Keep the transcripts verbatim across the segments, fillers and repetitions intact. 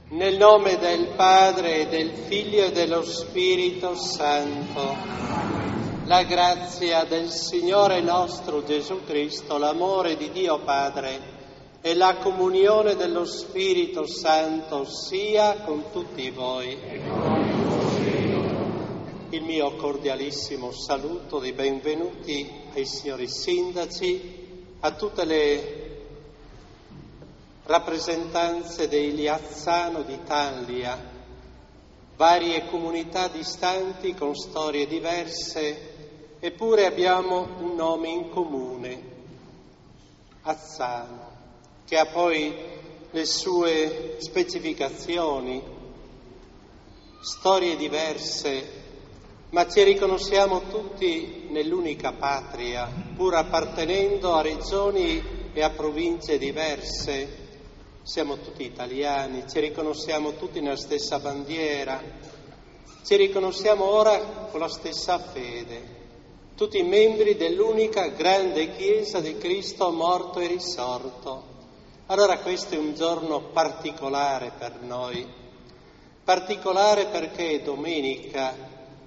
Nel nome del Padre, del Figlio e dello Spirito Santo, la grazia del Signore nostro Gesù Cristo, l'amore di Dio Padre e la comunione dello Spirito Santo sia con tutti voi. Il mio cordialissimo saluto di benvenuti ai signori sindaci, a tutte le rappresentanze dei Liazzano d'Italia, varie comunità distanti con storie diverse, eppure abbiamo un nome in comune, Azzano, che ha poi le sue specificazioni, storie diverse, ma ci riconosciamo tutti nell'unica patria, pur appartenendo a regioni e a province diverse. Siamo tutti italiani, ci riconosciamo tutti nella stessa bandiera, ci riconosciamo ora con la stessa fede, tutti membri dell'unica grande Chiesa di Cristo morto e risorto. Allora questo è un giorno particolare per noi, particolare perché è domenica,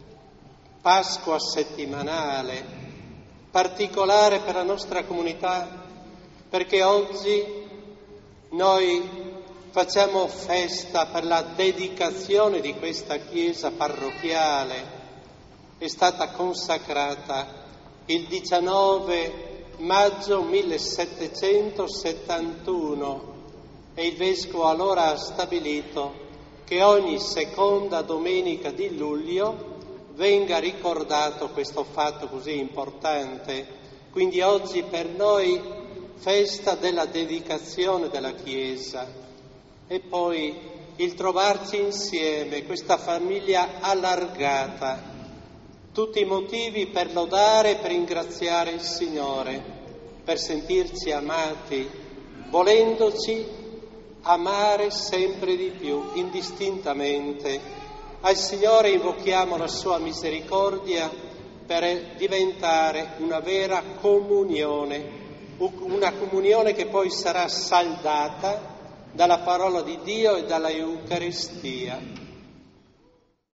Pasqua settimanale, particolare per la nostra comunità, perché oggi noi facciamo festa per la dedicazione di questa chiesa parrocchiale. È stata consacrata il diciannove maggio millesettecentosettantuno e il Vescovo allora ha stabilito che ogni seconda domenica di luglio venga ricordato questo fatto così importante. Quindi oggi per noi festa della dedicazione della Chiesa e poi il trovarci insieme, questa famiglia allargata, tutti i motivi per lodare e per ringraziare il Signore, per sentirci amati, volendoci amare sempre di più, indistintamente. Al Signore invochiamo la sua misericordia per diventare una vera comunione, una comunione che poi sarà saldata dalla parola di Dio e dalla Eucaristia.